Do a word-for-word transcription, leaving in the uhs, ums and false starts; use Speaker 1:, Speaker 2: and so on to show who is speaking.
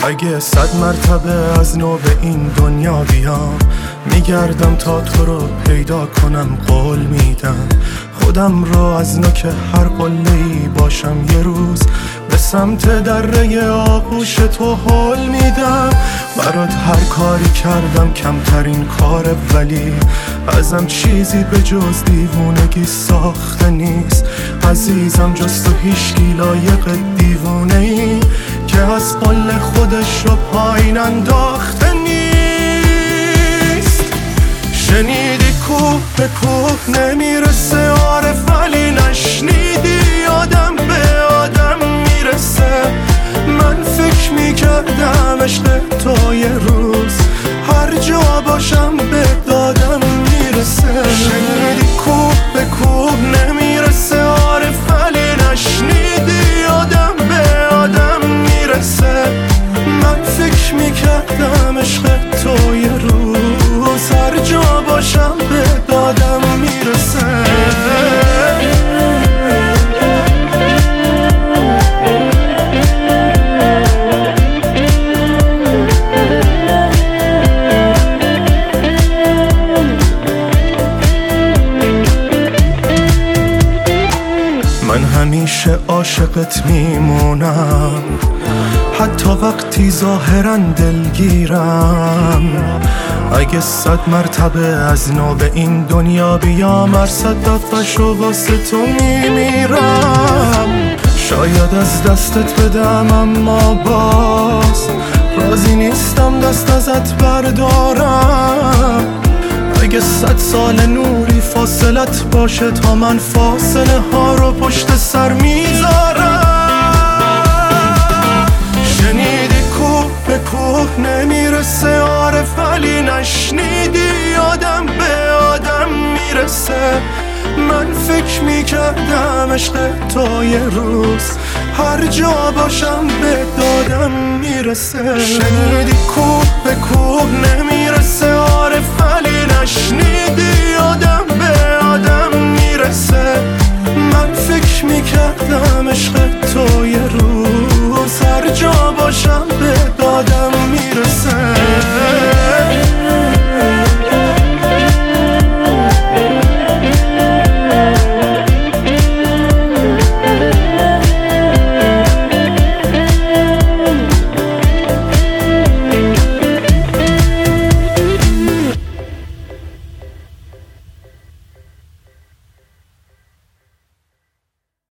Speaker 1: اگه صد مرتبه از نو به این دنیا بیام، میگردم تا تو رو پیدا کنم. قول میدم خودم رو از نوک هر قله‌ای باشم. یه روز به سمت دره آغوش تو هل میدم. برات هر کاری کردم کمترین کاره، ولی ازم چیزی به جز دیوونگی ساخته نیست. عزیزم جز تو هیچکی لایق دیوونه ای که از قل خودش رو پایین انداخته نیست. شنیدی کوه به کوه نمیرسه عارف، ولی نشنیدی آدم به آدم میرسه. من فکر میکردم عشق تو یه روز هر جا باشم به دادم میرسه. شنیدی کوه به کوه نمیرسه عارف، ولی نشنیدی آدم به آدم میرسه. من فکر میکردم عشق تو یه روز هر جا باشم به دادم میرسه. من همیشه عاشقت میمونم، حتی وقتی ظاهرا دلگیرم. اگه صد مرتبه از نو به این دنیا بیام، هر صد دفعه و واسه تو میمیرم. شاید از دستت بدم اما باز راضی نیستم دست ازت بردارم. اگه صد سال نوری فاصلت باشه تا من فاصله ها رو پشت سر میذارم. شنیدی کوه به کوه نمیرسه عارف، ولی نشنیدی آدم به آدم میرسه. من فکر میکردم عشق تو یه روز هر جا باشم به دادم میرسه. شنیدی کوه به کوه نمیرسه عارف، ولی نشنیدی آدم به آدم میرسه. من فکر میکردم عشق تو یه روز هر جا باشم به